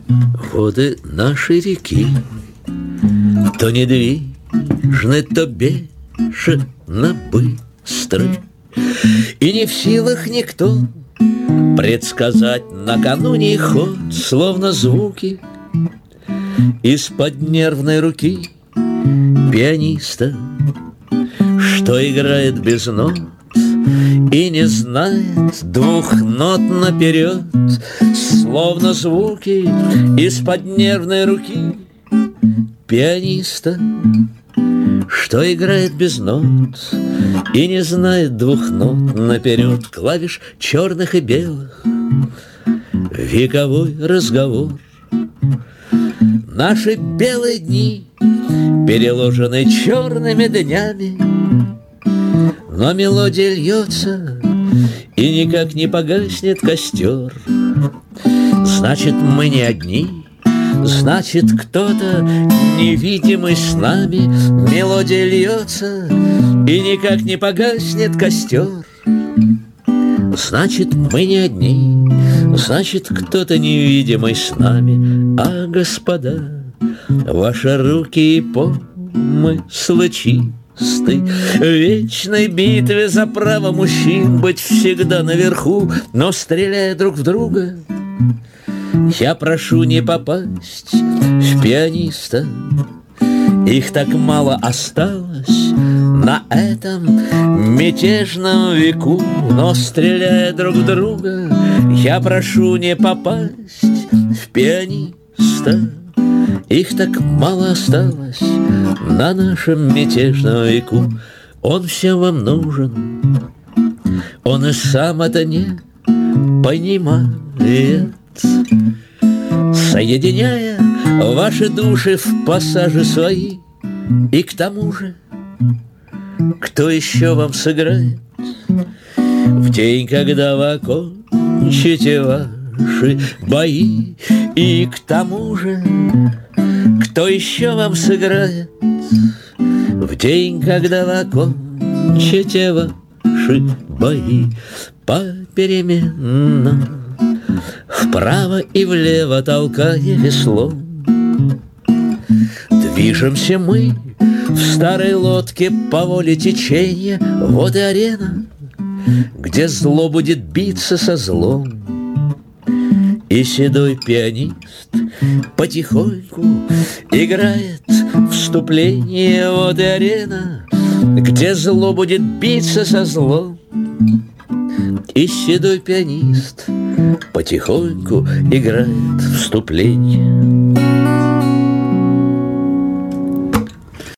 воды нашей реки то недвижны, то бешено быстры, и не в силах никто предсказать накануне их ход, словно звуки из-под нервной руки пианиста, что играет без нот и не знает двух нот наперед, словно звуки из-под нервной руки пианиста, что играет без нот и не знает двух нот наперед, клавиш черных и белых, вековой разговор. Наши белые дни переложены черными днями, но мелодия льется, и никак не погаснет костер. Значит, мы не одни, значит, кто-то невидимый с нами. Мелодия льется, и никак не погаснет костер. Значит, мы не одни, значит, кто-то невидимый с нами. А, господа, ваши руки и помыслы чисты, в вечной битве за право мужчин быть всегда наверху, но стреляя друг в друга, я прошу не попасть в пианиста. Их так мало осталось на этом мятежном веку, но стреляя друг в друга, я прошу не попасть в пианиста. Их так мало осталось на нашем мятежном веку. Он всем вам нужен, он и сам это не понимает, соединяя ваши души в пассажи свои. И к тому же, кто еще вам сыграет в день, когда вы окончите ваши бои? И к тому же, кто еще вам сыграет в день, когда вы окончите ваши бои? Попеременно, вправо и влево толкая веслом, движемся мы в старой лодке по воле течения. Вот и арена, где зло будет биться со злом. И седой пианист потихоньку играет вступление. Вот и арена, где зло будет биться со злом. И седой пианист потихоньку играет вступление.